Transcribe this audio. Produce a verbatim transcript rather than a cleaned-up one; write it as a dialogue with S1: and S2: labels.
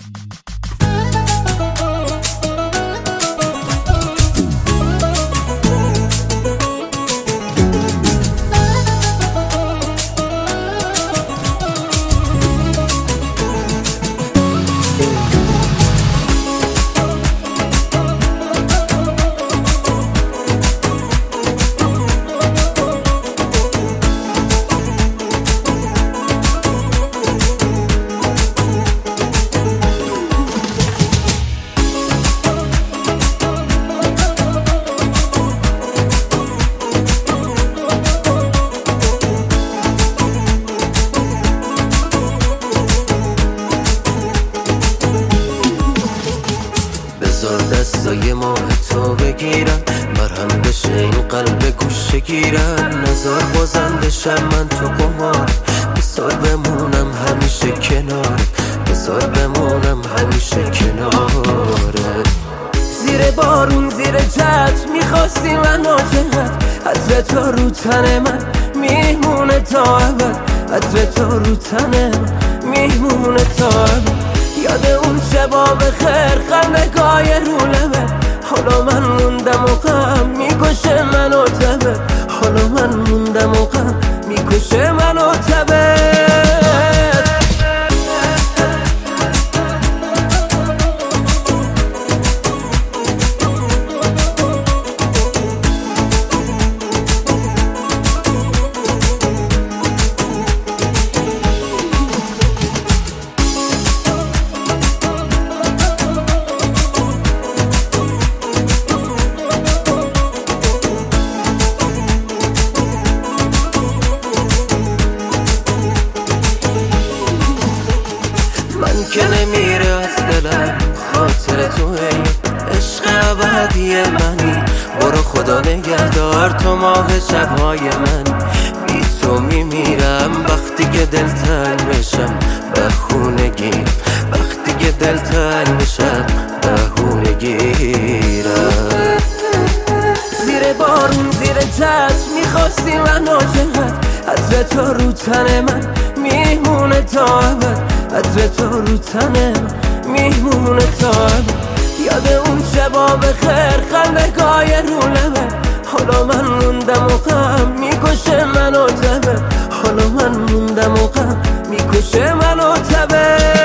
S1: بذار دستای ماه تو بگیرم، مرهم بشه این قلب گوشه گیرم. نزار بازنده شم من تو قمار، بذار بمونم همیشه کنار، بذار بمونم همیشه کناره. زیر بارون زیر چتر میخواستی من عاشقت، عطر تو رو تن من میمونه تا ابد، عطر تو رو تن من میمونه تا ابد. یاد اون شبا بخیر خندگاه رو لبه، حالا من موندم و غم میکشه منو تبه، حالا من موندم و غم میکشه منو تبه. که نمیره از دلم خاطر تو، ای عشق ابدی منی. برو خدا نگهدار تو ماه شبهای من، بی تو میمیرم وقتی که دل تنگ بشم بهونه گیر، وقتی که دل تنگ بشم بهونه گیرم. زیر بارون زیر چتر میخواستی من عاشقت، عطر تو رو تن من میمونه تا ابد، عطر تو رو تن من میمونه تا ابد. یاد اون شبا بخیر خندگاه رو لبه، حالا من موندم و غم میکشه منو تبه، حالا من موندم و غم میکشه منو تبه.